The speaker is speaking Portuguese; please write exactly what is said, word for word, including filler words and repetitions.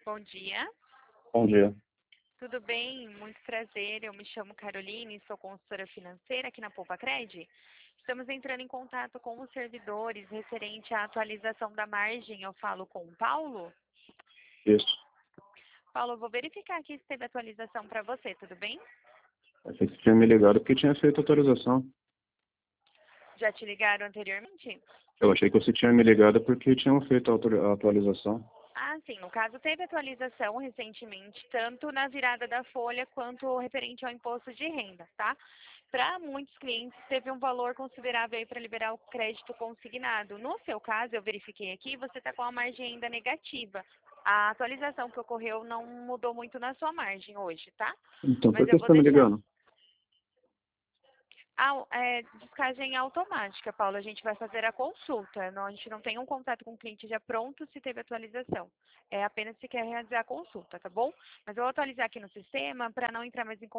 Bom dia, Bom dia. tudo bem? Muito prazer, eu me chamo Caroline, sou consultora financeira aqui na Poupa-Cred. Estamos entrando em contato com os servidores referente à atualização da margem. Eu falo com o Paulo. Isso. Paulo, eu vou verificar aqui se teve atualização para você, tudo bem? Achei que você tinha me ligado porque tinha feito autorização. Já te ligaram anteriormente? Eu achei que você tinha me ligado porque tinham feito a autor- a atualização. Ah, sim, no caso teve atualização recentemente, tanto na virada da folha quanto referente ao imposto de renda, tá? Para muitos clientes teve um valor considerável aí para liberar o crédito consignado. No seu caso, eu verifiquei aqui, você está com a margem ainda negativa. A atualização que ocorreu não mudou muito na sua margem hoje, tá? Então, Mas por que eu você vou está me deixar ligando? a é, descagem automática, Paulo. A gente vai fazer a consulta. Não, a gente não tem um contato com o cliente já pronto se teve atualização. É apenas se quer realizar a consulta, tá bom? Mas eu vou atualizar aqui no sistema para não entrar mais em